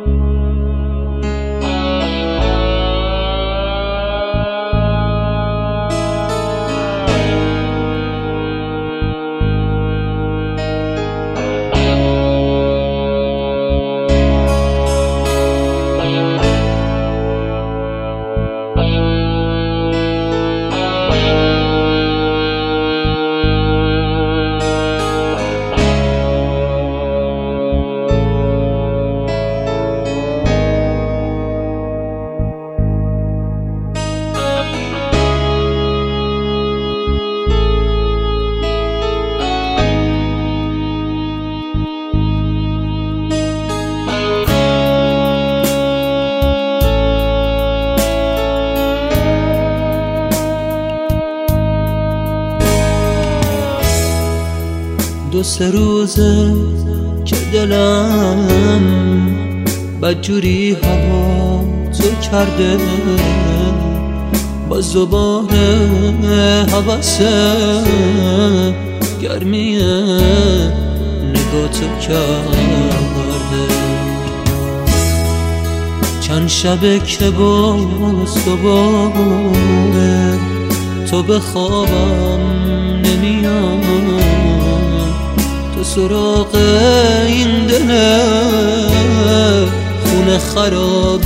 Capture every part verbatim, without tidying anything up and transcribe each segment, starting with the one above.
دو سه روزه که دلم بدجوری هوا تو کرده، با زبان حواسه گرمی نگاه تو کرده. چند شبه که باز دوباره تو به خوابم نمیاد، تو سراغ این دل خونه خرابم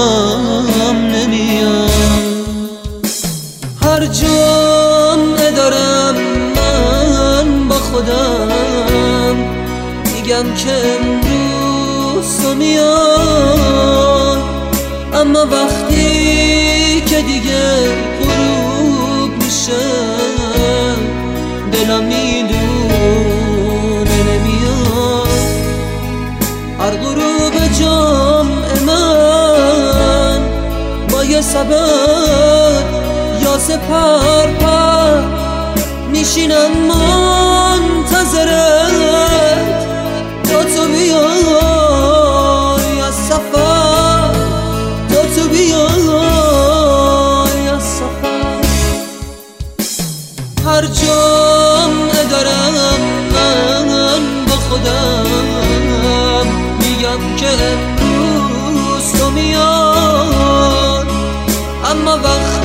نمیاد. هر جمعه دارم من با خودم میگم که امروز تو میاد، اما وقتی که دیگه غروب میشه دلم میدونه نمیاد. هر غروب جمعه من با یه سبد یا سپر پر میشینم منتظرت تا تو بیای از سفر، تا تو بیای از سفر. هر جمعه دارم من با خودم میگم که امروز تو میاد، اما وقت